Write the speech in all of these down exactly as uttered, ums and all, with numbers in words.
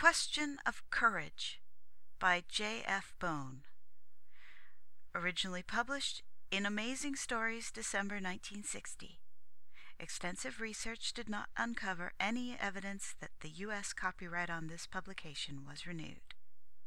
Question of Courage by J F Bone. Originally published in Amazing Stories, December nineteen sixty. Extensive research did not uncover any evidence that the U S copyright on this publication was renewed.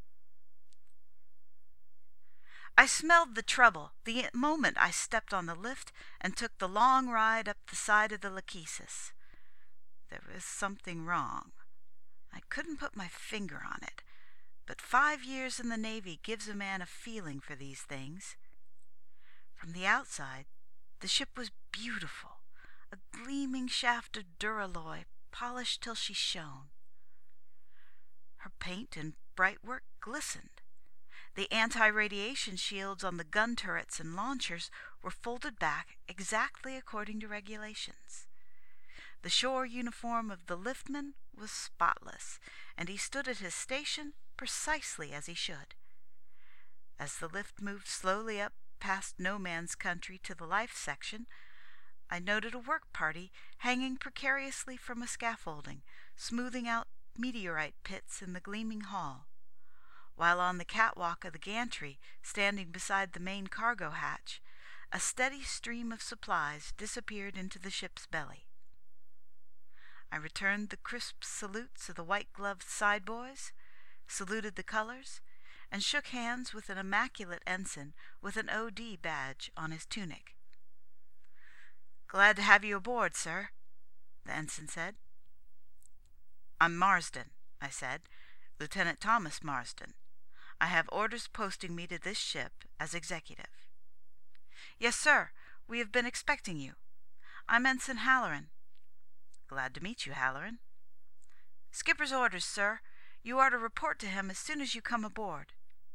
I smelled the trouble the moment I stepped on the lift and took the long ride up the side of the Lachesis. There was something wrong. I couldn't put my finger on it, but five years in the Navy gives a man a feeling for these things. From the outside, the ship was beautiful, a gleaming shaft of duralloy, polished till she shone. Her paint and bright work glistened. The anti-radiation shields on the gun turrets and launchers were folded back exactly according to regulations. The shore uniform of the liftman was spotless, and he stood at his station precisely as he should. As the lift moved slowly up past no man's country to the life section, I noted a work party hanging precariously from a scaffolding, smoothing out meteorite pits in the gleaming hall, while on the catwalk of the gantry, standing beside the main cargo hatch, a steady stream of supplies disappeared into the ship's belly. I returned the crisp salutes of the white-gloved side-boys, saluted the colors, and shook hands with an immaculate ensign with an O D badge on his tunic. "Glad to have you aboard, sir," the ensign said. "I'm Marsden," I said, "Lieutenant Thomas Marsden. I have orders posting me to this ship as executive." "Yes, sir. We have been expecting you. I'm Ensign Halloran." "Glad to meet you, Halloran." "Skipper's orders, sir. You are to report to him as soon as you come aboard."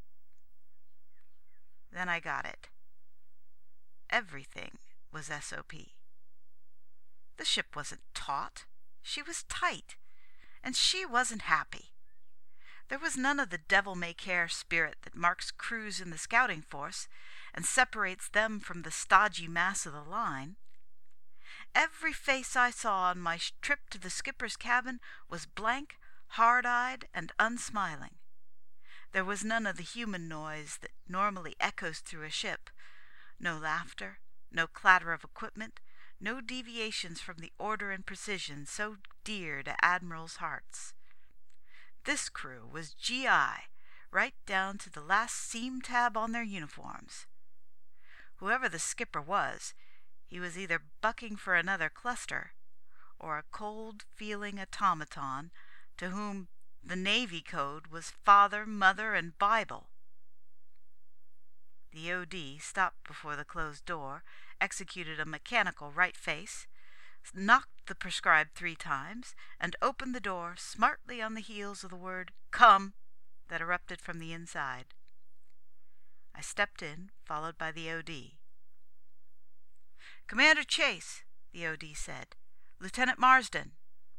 Then I got it. Everything was S O P. The ship wasn't taut. She was tight. And she wasn't happy. There was none of the devil-may-care spirit that marks crews in the scouting force and separates them from the stodgy mass of the line. Every face I saw on my trip to the skipper's cabin was blank, hard-eyed, and unsmiling. There was none of the human noise that normally echoes through a ship. No laughter, no clatter of equipment, no deviations from the order and precision so dear to admirals' hearts. This crew was G I, right down to the last seam tab on their uniforms. Whoever the skipper was, he was either bucking for another cluster, or a cold-feeling automaton to whom the Navy code was father, mother, and Bible. The O D stopped before the closed door, executed a mechanical right face, knocked the prescribed three times, and opened the door smartly on the heels of the word "Come" that erupted from the inside. I stepped in, followed by the O D. "Commander Chase," the O D said. "Lieutenant Marsden."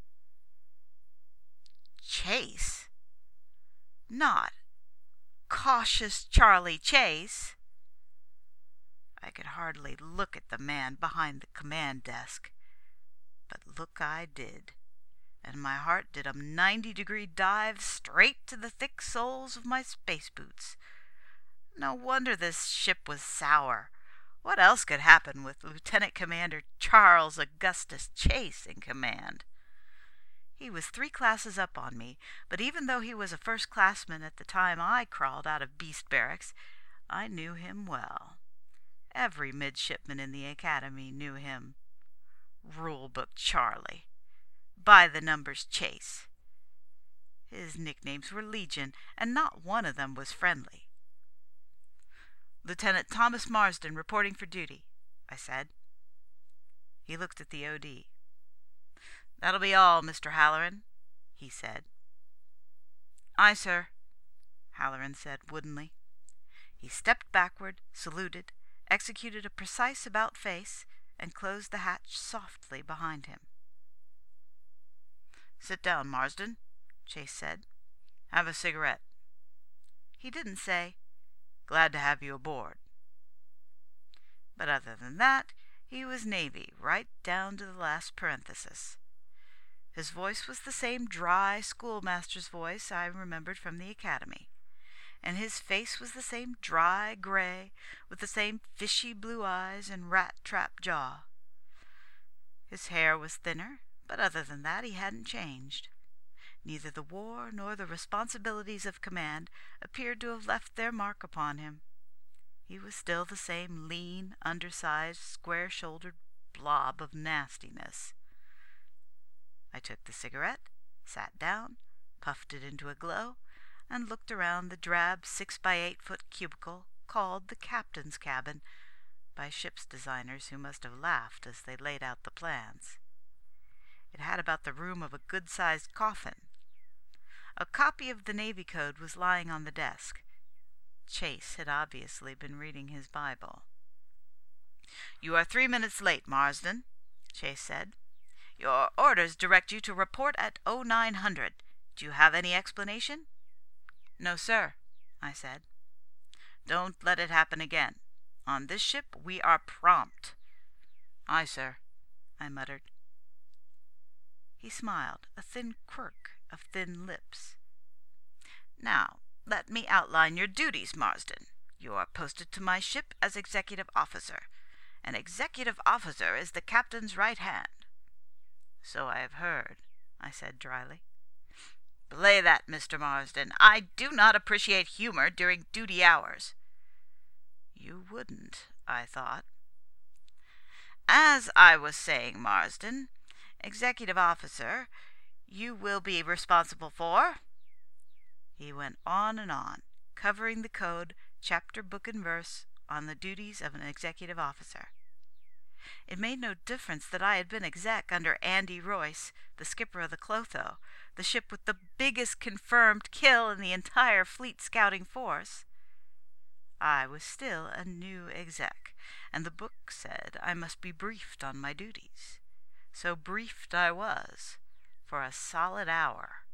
Chase? Not Cautious Charlie Chase? I could hardly look at the man behind the command desk, but look I did, and my heart did a ninety-degree dive straight to the thick soles of my space boots. No wonder this ship was sour. What else could happen with Lieutenant Commander Charles Augustus Chase in command? He was three classes up on me, but even though he was a first-classman at the time I crawled out of Beast Barracks, I knew him well. Every midshipman in the academy knew him. Rule-book Charlie. By-the-numbers Chase. His nicknames were legion, and not one of them was friendly. "Lieutenant Thomas Marsden reporting for duty," I said. He looked at the O D. "That'll be all, Mister Halloran," he said. "Aye, sir," Halloran said woodenly. He stepped backward, saluted, executed a precise about-face, and closed the hatch softly behind him. "Sit down, Marsden," Chase said. "Have a cigarette." He didn't say, "Glad to have you aboard." But other than that, he was Navy right down to the last parenthesis. His voice was the same dry schoolmaster's voice I remembered from the academy, and his face was the same dry gray, with the same fishy blue eyes and rat-trap jaw. His hair was thinner, but other than that he hadn't changed. Neither the war nor the responsibilities of command appeared to have left their mark upon him. He was still the same lean, undersized, square-shouldered blob of nastiness. I took the cigarette, sat down, puffed it into a glow, and looked around the drab six-by-eight-foot cubicle called the captain's cabin by ship's designers who must have laughed as they laid out the plans. It had about the room of a good-sized coffin. A copy of the Navy Code was lying on the desk. Chase had obviously been reading his Bible. "You are three minutes late, Marsden," Chase said. "Your orders direct you to report at oh nine hundred. Do you have any explanation?" "No, sir," I said. "Don't let it happen again. On this ship we are prompt." "Aye, sir," I muttered. He smiled, a thin quirk of thin lips. "Now, let me outline your duties, Marsden. You are posted to my ship as executive officer. An executive officer is the captain's right hand." "So I have heard," I said dryly. "Belay that, Mister Marsden. I do not appreciate humor during duty hours." You wouldn't, I thought. "As I was saying, Marsden, executive officer, you will be responsible for—" He went on and on, covering the code, chapter, book, and verse, on the duties of an executive officer. It made no difference that I had been exec under Andy Royce, the skipper of the Clotho, the ship with the biggest confirmed kill in the entire fleet scouting force. I was still a new exec, and the book said I must be briefed on my duties. So briefed I was, for a solid hour.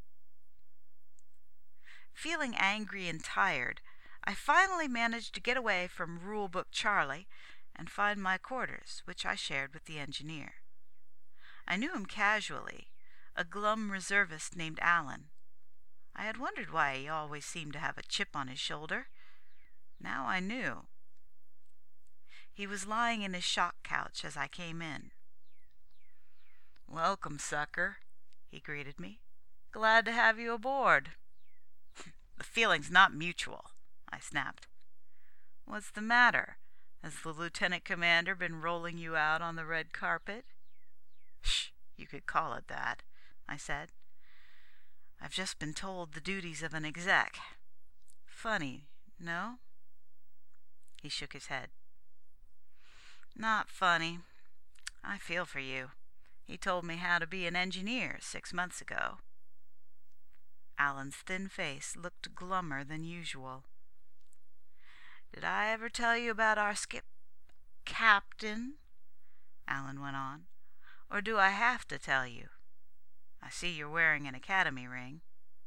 Feeling angry and tired, I finally managed to get away from Rulebook Charlie and find my quarters, which I shared with the engineer. I knew him casually, a glum reservist named Allen. I had wondered why he always seemed to have a chip on his shoulder. Now I knew. He was lying in his shock couch as I came in. "Welcome, sucker," he greeted me. "Glad to have you aboard." "The feeling's not mutual," I snapped. "What's the matter? Has the lieutenant commander been rolling you out on the red carpet?" "Shh, you could call it that," I said. "I've just been told the duties of an exec. Funny, no?" He shook his head. "Not funny. I feel for you. He told me how to be an engineer six months ago." Allen's thin face looked glummer than usual. "Did I ever tell you about our skip captain?" Allen went on. "Or do I have to tell you? I see you're wearing an academy ring."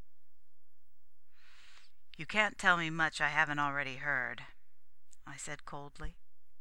"You can't tell me much I haven't already heard," I said coldly.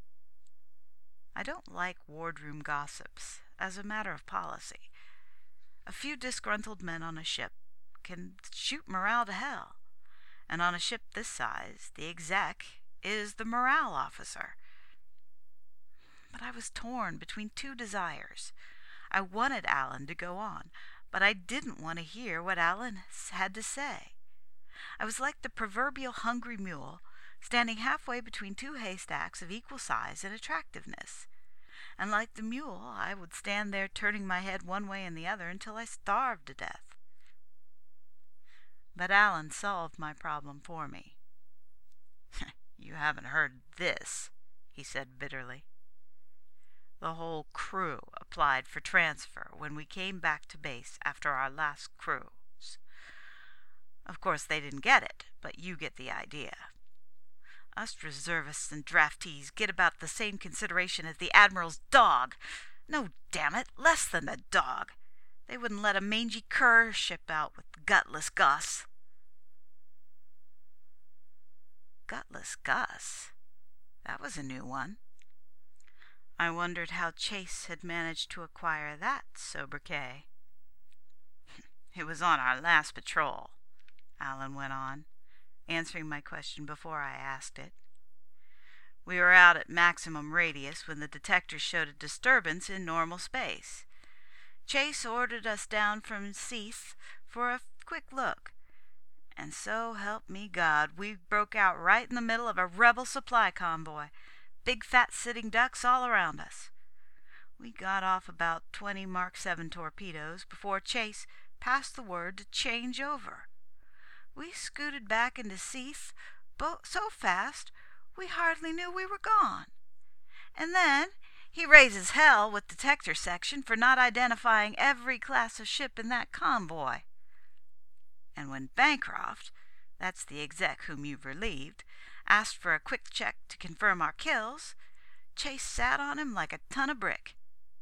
I don't like wardroom gossips, as a matter of policy. A few disgruntled men on a ship can shoot morale to hell, and on a ship this size, the exec is the morale officer. But I was torn between two desires. I wanted Allen to go on, but I didn't want to hear what Allen had to say. I was like the proverbial hungry mule, standing halfway between two haystacks of equal size and attractiveness. And like the mule, I would stand there turning my head one way and the other until I starved to death. But Allen solved my problem for me. "You haven't heard this," he said bitterly. "The whole crew applied for transfer when we came back to base after our last cruise. Of course they didn't get it, but you get the idea. Us reservists and draftees get about the same consideration as the Admiral's dog. No, damn it, less than the dog. They wouldn't let a mangy cur ship out with Gutless Gus." Gutless Gus? That was a new one. I wondered how Chase had managed to acquire that sobriquet. "It was on our last patrol," Allen went on, answering my question before I asked it. "We were out at maximum radius when the detectors showed a disturbance in normal space. Chase ordered us down from Seath for a quick look, and so help me God, we broke out right in the middle of a rebel supply convoy, big fat sitting ducks all around us. We got off about twenty Mark seven torpedoes before Chase passed the word to change over. We scooted back into Seath bo- so fast we hardly knew we were gone. And then he raises hell with detector section for not identifying every class of ship in that convoy. And when Bancroft, that's the exec whom you've relieved, asked for a quick check to confirm our kills, Chase sat on him like a ton of brick.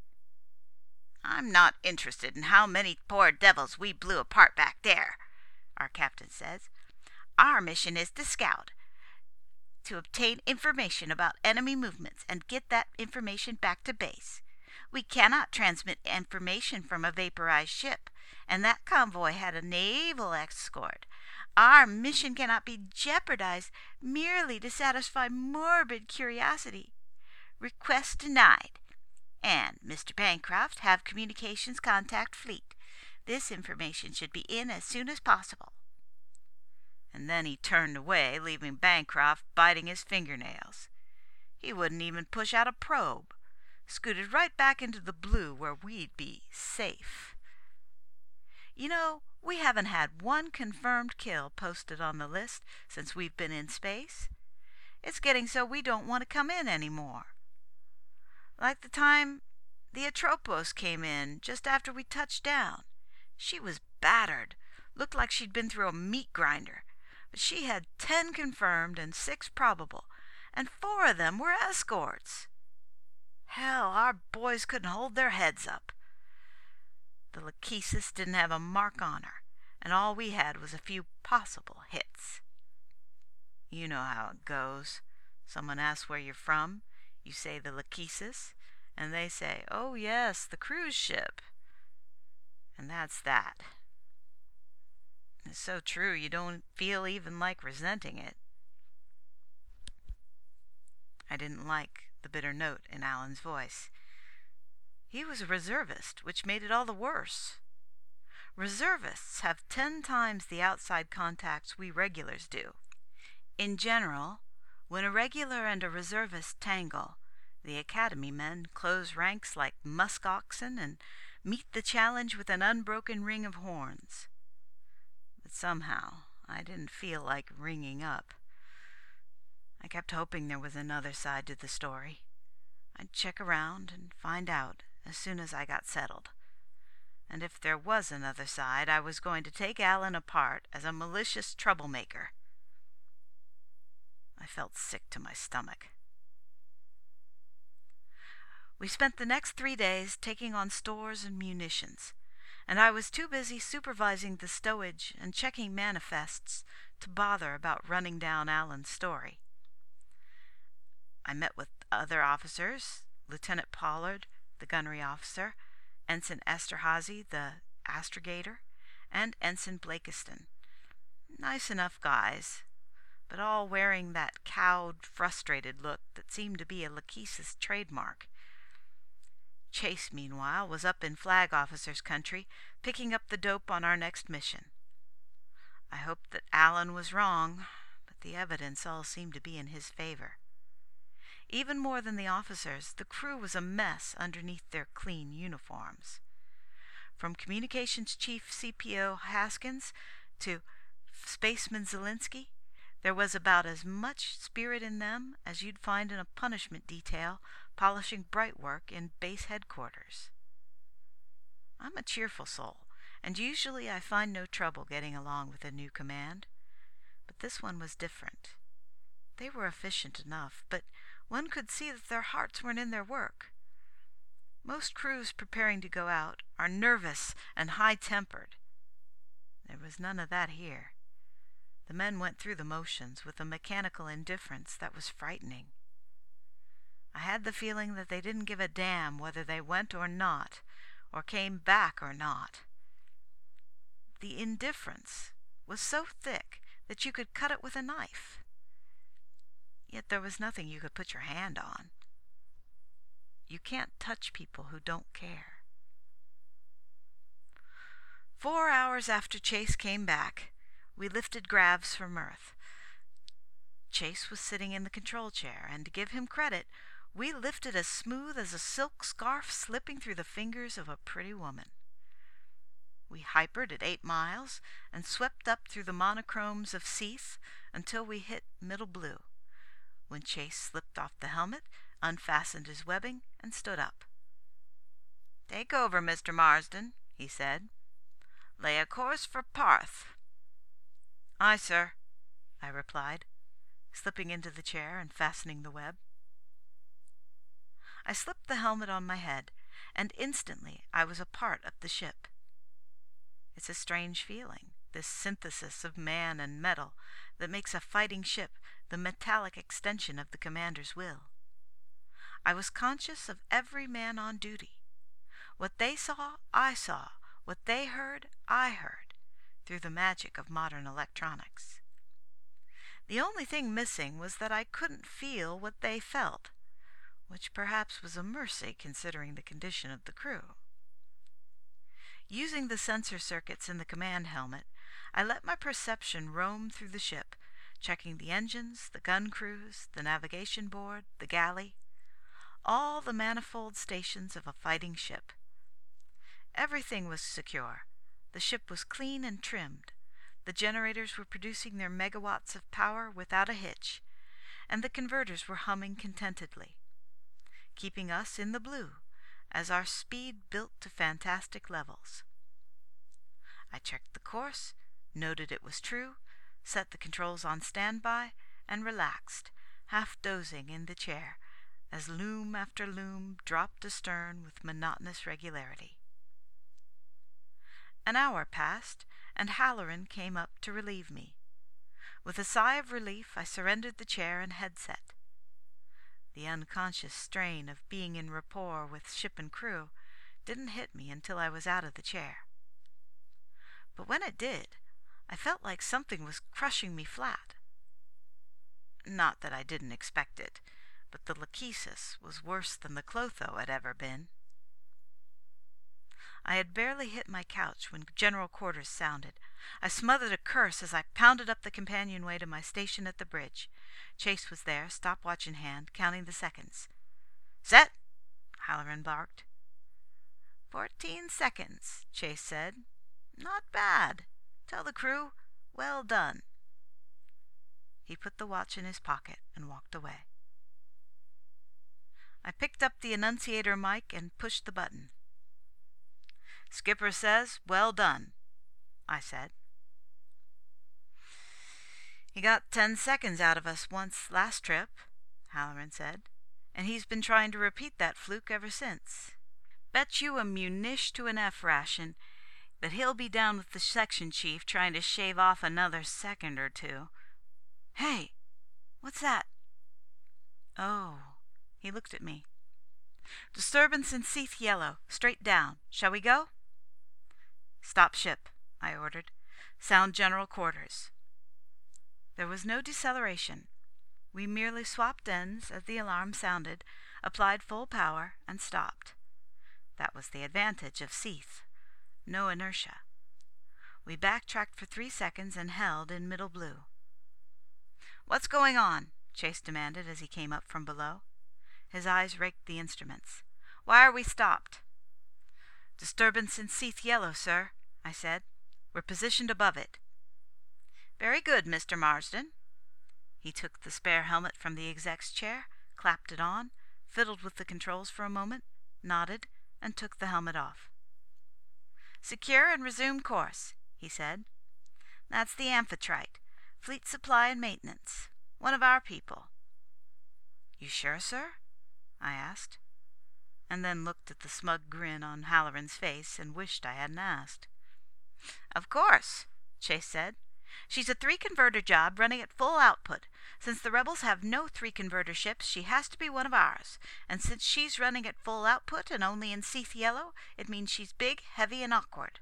I'm not interested in how many poor devils we blew apart back there, our captain says. Our mission is to scout, to obtain information about enemy movements and get that information back to base. We cannot transmit information from a vaporized ship, and that convoy had a naval escort. Our mission cannot be jeopardized merely to satisfy morbid curiosity. Request denied. And, Mister Bancroft, have communications contact fleet. This information should be in as soon as possible." And then he turned away, leaving Bancroft biting his fingernails. He wouldn't even push out a probe. Scooted right back into the blue where we'd be safe. You know, we haven't had one confirmed kill posted on the list since we've been in space. It's getting so we don't want to come in anymore. Like the time the Atropos came in just after we touched down. She was battered, looked like she'd been through a meat grinder, but she had ten confirmed and six probable, and four of them were escorts. Hell, our boys couldn't hold their heads up. The Lachesis didn't have a mark on her, and all we had was a few possible hits. You know how it goes. Someone asks where you're from. You say the Lachesis, and they say, "Oh, yes, the cruise ship." And that's that. It's so true you don't feel even like resenting it. I didn't like the bitter note in Allen's voice. He was a reservist, which made it all the worse. Reservists have ten times the outside contacts we regulars do. In general, when a regular and a reservist tangle, the academy men close ranks like musk oxen and meet the challenge with an unbroken ring of horns. But somehow I didn't feel like ringing up. I kept hoping there was another side to the story. I'd check around and find out as soon as I got settled. And if there was another side, I was going to take Allen apart as a malicious troublemaker. I felt sick to my stomach. We spent the next three days taking on stores and munitions, and I was too busy supervising the stowage and checking manifests to bother about running down Allen's story. I met with other officers, Lieutenant Pollard, the gunnery officer, Ensign Esterhazy, the astrogator, and Ensign Blakiston. Nice enough guys, but all wearing that cowed, frustrated look that seemed to be a Lachesis trademark. Chase, meanwhile, was up in Flag Officer's country, picking up the dope on our next mission. I hoped that Allen was wrong, but the evidence all seemed to be in his favor. Even more than the officers, the crew was a mess underneath their clean uniforms. From Communications Chief C P O Haskins to Spaceman Zelinsky, there was about as much spirit in them as you'd find in a punishment detail polishing bright work in base headquarters. I'm a cheerful soul, and usually I find no trouble getting along with a new command. But this one was different. They were efficient enough, but one could see that their hearts weren't in their work. Most crews preparing to go out are nervous and high-tempered. There was none of that here. The men went through the motions with a mechanical indifference that was frightening. I had the feeling that they didn't give a damn whether they went or not, or came back or not. The indifference was so thick that you could cut it with a knife. Yet there was nothing you could put your hand on. You can't touch people who don't care. Four hours after Chase came back, we lifted Gravs from Earth. Chase was sitting in the control chair, and to give him credit, we lifted as smooth as a silk scarf slipping through the fingers of a pretty woman. We hypered at eight miles and swept up through the monochromes of Seath until we hit Middle Blue, when Chase slipped off the helmet, unfastened his webbing, and stood up. "Take over, Mister Marsden," he said. "Lay a course for Parth." "Aye, sir," I replied, slipping into the chair and fastening the web. I slipped the helmet on my head, and instantly I was a part of the ship. It's a strange feeling, this synthesis of man and metal that makes a fighting ship the metallic extension of the commander's will. I was conscious of every man on duty. What they saw, I saw. What they heard, I heard, through the magic of modern electronics. The only thing missing was that I couldn't feel what they felt, which perhaps was a mercy considering the condition of the crew. Using the sensor circuits in the command helmet, I let my perception roam through the ship, checking the engines, the gun crews, the navigation board, the galley, all the manifold stations of a fighting ship. Everything was secure. The ship was clean and trimmed. The generators were producing their megawatts of power without a hitch, and the converters were humming contentedly, keeping us in the blue as our speed built to fantastic levels. I checked the course, noted it was true, set the controls on standby, and relaxed, half dozing in the chair, as loom after loom dropped astern with monotonous regularity. An hour passed, and Halloran came up to relieve me. With a sigh of relief, I surrendered the chair and headset. The unconscious strain of being in rapport with ship and crew didn't hit me until I was out of the chair. But when it did, I felt like something was crushing me flat. Not that I didn't expect it, but the Lachesis was worse than the Clotho had ever been. I had barely hit my couch when general quarters sounded. I smothered a curse as I pounded up the companionway to my station at the bridge. Chase was there, stopwatch in hand, counting the seconds. "Set!" Halloran barked. Fourteen seconds, Chase said. "Not bad. Tell the crew, well done." He put the watch in his pocket and walked away. I picked up the annunciator mic and pushed the button. "Skipper says, well done," I said. "He got ten seconds out of us once last trip," Halloran said, "and he's been trying to repeat that fluke ever since. Bet you a munish to an F ration that he'll be down with the section chief trying to shave off another second or two. Hey, what's that?" "Oh," he looked at me. "Disturbance in Seath Yellow, straight down. Shall we go?" "Stop ship," I ordered. "Sound general quarters." There was no deceleration. We merely swapped ends as the alarm sounded, applied full power, and stopped. That was the advantage of Seath. No inertia. We backtracked for three seconds and held in Middle Blue. "What's going on?" Chase demanded as he came up from below. His eyes raked the instruments. "Why are we stopped?" "Disturbance in Seath Yellow, sir," I said. "We're positioned above it." "Very good, Mister Marsden." He took the spare helmet from the exec's chair, clapped it on, fiddled with the controls for a moment, nodded, and took the helmet off. "Secure and resume course," he said. "That's the Amphitrite, Fleet Supply and Maintenance. One of our people." "You sure, sir?" I asked, and then looked at the smug grin on Halloran's face and wished I hadn't asked. "Of course," Chase said. "She's a three-converter job running at full output. Since the rebels have no three-converter ships, she has to be one of ours. And since she's running at full output and only in Seath Yellow, it means she's big, heavy, and awkward.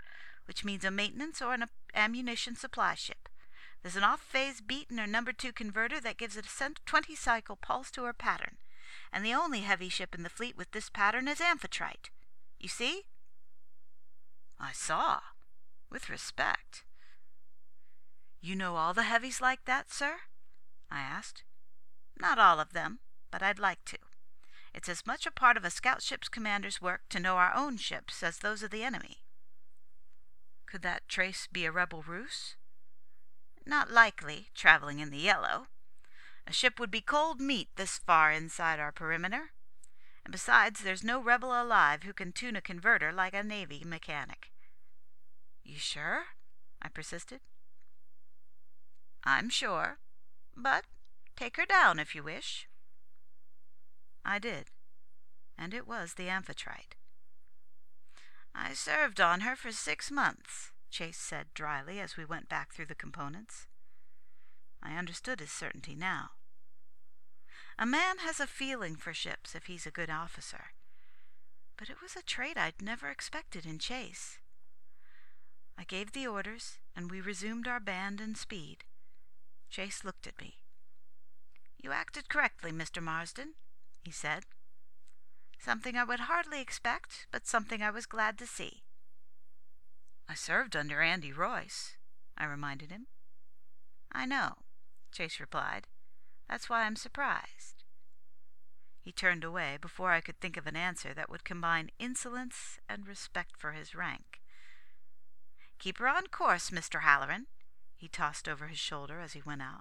which means a maintenance or an ammunition supply ship. There's an off-phase beat in her number two converter that gives it a twenty-cycle pulse to her pattern, and the only heavy ship in the fleet with this pattern is Amphitrite. You see?" I saw, with respect. "You know all the heavies like that, sir?" I asked. "Not all of them, but I'd like to. It's as much a part of a scout ship's commander's work to know our own ships as those of the enemy." "Could that trace be a rebel ruse?" "Not likely, traveling in the yellow. A ship would be cold meat this far inside our perimeter. And besides, there's no rebel alive who can tune a converter like a Navy mechanic." "You sure?" I persisted. "I'm sure. But take her down if you wish." I did, and it was the Amphitrite. "I served on her for six months," Chase said dryly as we went back through the components. I understood his certainty now. A man has a feeling for ships if he's a good officer, but it was a trait I'd never expected in Chase. I gave the orders, and we resumed our band and speed. Chase looked at me. "You acted correctly, Mister Marsden," he said. "Something I would hardly expect, but something I was glad to see." "I served under Andy Royce," I reminded him. "I know," Chase replied. "That's why I'm surprised." He turned away before I could think of an answer that would combine insolence and respect for his rank. "Keep her on course, Mister Halloran," he tossed over his shoulder as he went out.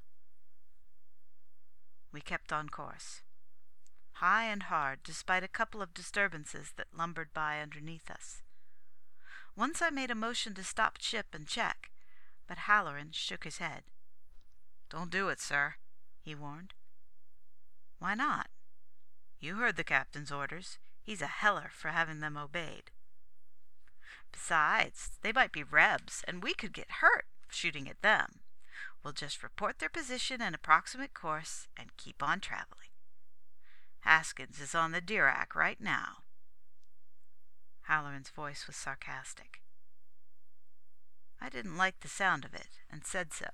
We kept on course, high and hard, despite a couple of disturbances that lumbered by underneath us. Once I made a motion to stop ship and check, but Halloran shook his head. "Don't do it, sir," he warned. "Why not?" "You heard the captain's orders. He's a heller for having them obeyed." "Besides, they might be Rebs, and we could get hurt shooting at them. We'll just report their position and approximate course and keep on traveling. Haskins is on the Dirac right now." Halloran's voice was sarcastic. I didn't like the sound of it, and said so.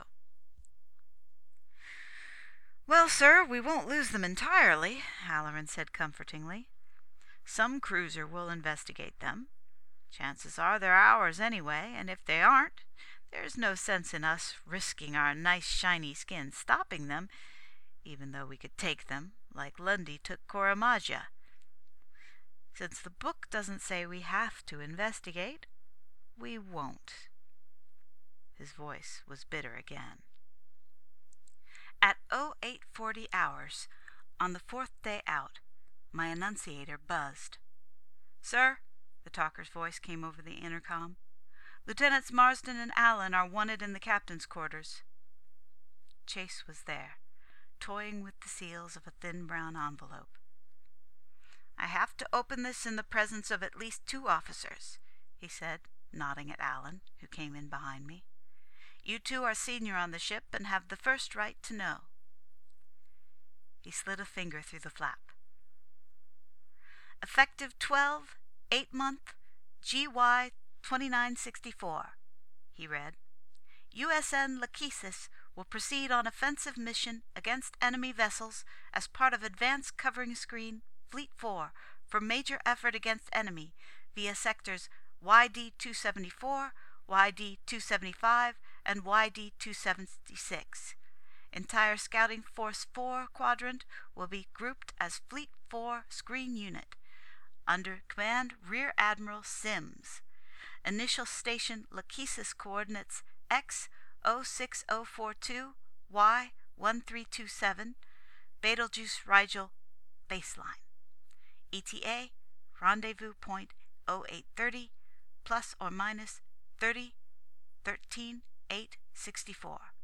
"Well, sir, we won't lose them entirely," Halloran said comfortingly. "Some cruiser will investigate them. Chances are they're ours anyway, and if they aren't, there's no sense in us risking our nice shiny skins stopping them, even though we could take them, like Lundy took Koramaja. Since the book doesn't say we have to investigate, we won't." His voice was bitter again. At oh eight forty hours, on the fourth day out, my annunciator buzzed. "Sir," the talker's voice came over the intercom, "Lieutenants Marsden and Allen are wanted in the captain's quarters." Chase was there, toying with the seals of a thin brown envelope. "I have to open this in the presence of at least two officers," he said, nodding at Allen, who came in behind me. "You two are senior on the ship and have the first right to know." He slid a finger through the flap. "Effective twelve, eight month, G Y twenty-nine sixty-four, he read. "U S N Lachesis will proceed on offensive mission against enemy vessels as part of Advanced Covering Screen Fleet four for major effort against enemy via sectors Y D two seventy-four, Y D two seventy-five, and Y D two seventy-six. Entire Scouting Force four quadrant will be grouped as Fleet four Screen Unit, under command Rear Admiral Sims. Initial station Lachesis coordinates X zero six zero four two, Y one three two seven, Betelgeuse Rigel baseline. E T A rendezvous point zero eight thirty, plus or minus thirty thirteen eight sixty-four.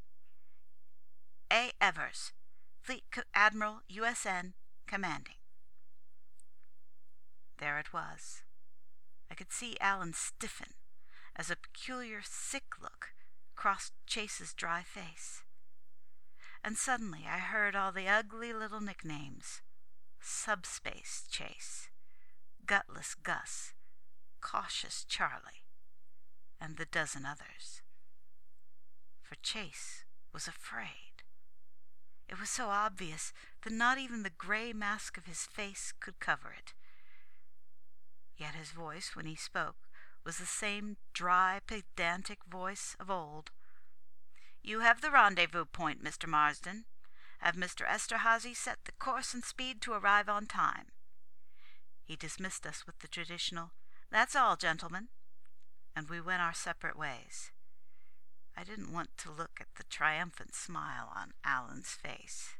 A. Evers, Fleet Admiral U S N, commanding." There it was. I could see Allen stiffen as a peculiar sick look crossed Chase's dry face. And suddenly I heard all the ugly little nicknames: Subspace Chase, Gutless Gus, Cautious Charlie, and the dozen others. For Chase was afraid. It was so obvious that not even the gray mask of his face could cover it. Yet his voice, when he spoke, was the same dry, pedantic voice of old. "You have the rendezvous point, Mister Marsden. Have Mister Esterhazy set the course and speed to arrive on time." He dismissed us with the traditional, "That's all, gentlemen," and we went our separate ways. I didn't want to look at the triumphant smile on Alan's face.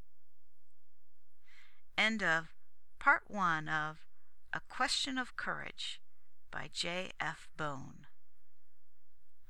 End of Part One of A Question of Courage by J. F. Bone.